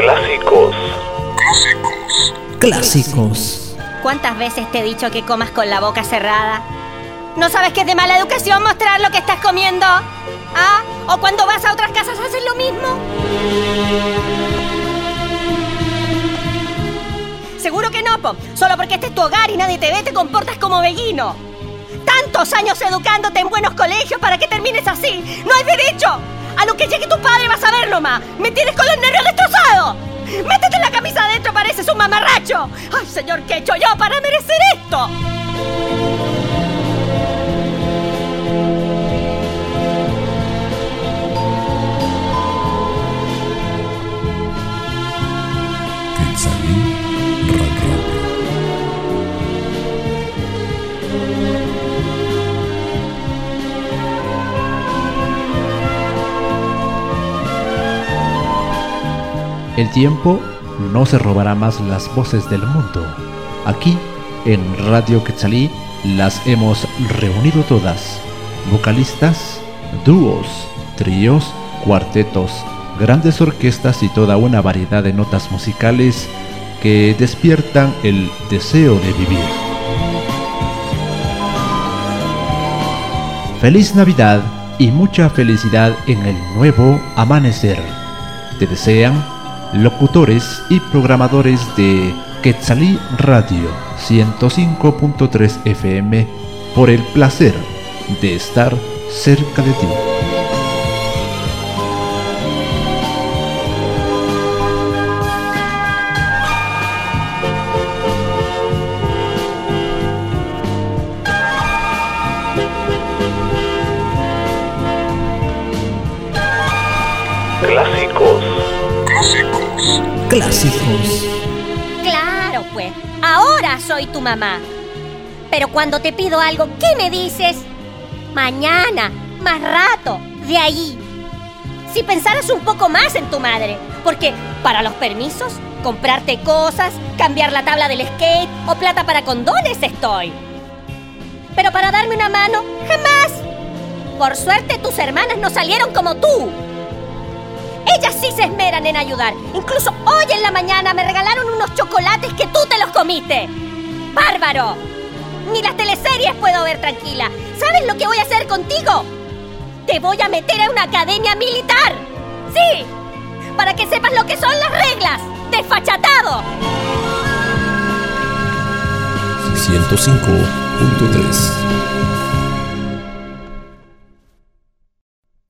Clásicos. Clásicos. ¿Cuántas veces te he dicho que comas con la boca cerrada? ¿No sabes que es de mala educación mostrar lo que estás comiendo? ¿Ah? ¿O cuando vas a otras casas haces lo mismo? Seguro que no, po. Solo porque este es tu hogar y nadie te ve, te comportas como beguino. Tantos años educándote en buenos colegios para que termines así. ¡No hay derecho! A lo que llegue tu padre vas a ver nomás. Me tienes con los nervios destrozados. Métete la camisa adentro, pareces un mamarracho. ¡Ay, señor, qué he hecho yo para merecer esto! El tiempo no se robará más las voces del mundo. Aquí, en Radio Quetzalí, las hemos reunido todas. Vocalistas, dúos, tríos, cuartetos, grandes orquestas y toda una variedad de notas musicales que despiertan el deseo de vivir. Feliz Navidad y mucha felicidad en el nuevo amanecer. Te desean locutores y programadores de Quetzalí Radio 105.3 FM por el placer de estar cerca de ti. Clásicos. Claro, pues. Ahora soy tu mamá. Pero cuando te pido algo, ¿qué me dices? Mañana, más rato, de ahí. Si pensaras un poco más en tu madre. Porque para los permisos, comprarte cosas, cambiar la tabla del skate o plata para condones estoy. Pero para darme una mano, jamás. Por suerte tus hermanas no salieron como tú. Ellas sí se esmeran en ayudar. Incluso hoy en la mañana me regalaron unos chocolates que tú te los comiste. ¡Bárbaro! Ni las teleseries puedo ver tranquila. ¿Sabes lo que voy a hacer contigo? Te voy a meter a una academia militar. ¡Sí! Para que sepas lo que son las reglas. ¡Desfachatado! 105.3